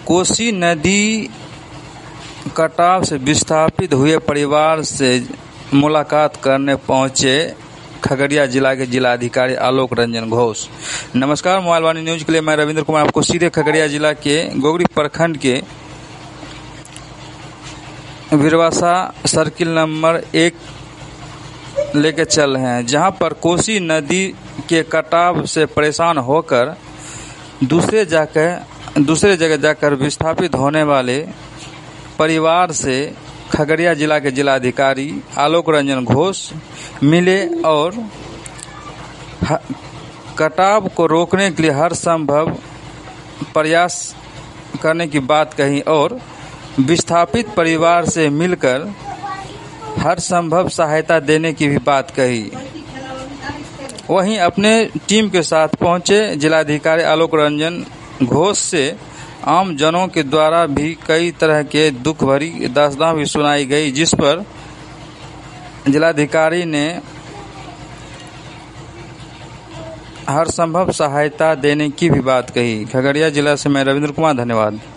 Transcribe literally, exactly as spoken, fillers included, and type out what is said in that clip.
कोसी नदी कटाव से विस्थापित हुए परिवार से मुलाकात करने पहुंचे खगड़िया जिला के जिलाधिकारी आलोक रंजन घोष। नमस्कार, मोबाइल वाणी न्यूज के लिए मैं रविंद्र कुमार आपको सीधे खगड़िया जिला के गोगरी प्रखंड के वीरवासा सर्किल नंबर एक लेके चल रहे हैं, जहां पर कोसी नदी के कटाव से परेशान होकर दूसरे जाकर दूसरे जगह जाकर विस्थापित होने वाले परिवार से खगड़िया जिला के जिलाधिकारी आलोक रंजन घोष मिले और कटाव को रोकने के लिए हर संभव प्रयास करने की बात कही और विस्थापित परिवार से मिलकर हर संभव सहायता देने की भी बात कही। वहीं अपने टीम के साथ पहुंचे जिलाधिकारी आलोक रंजन घोष से आम जनों के द्वारा भी कई तरह के दुख भरी दास्तां भी सुनाई गई, जिस पर जिलाधिकारी ने हर संभव सहायता देने की भी बात कही। खगड़िया जिला से मैं रविंद्र कुमार, धन्यवाद।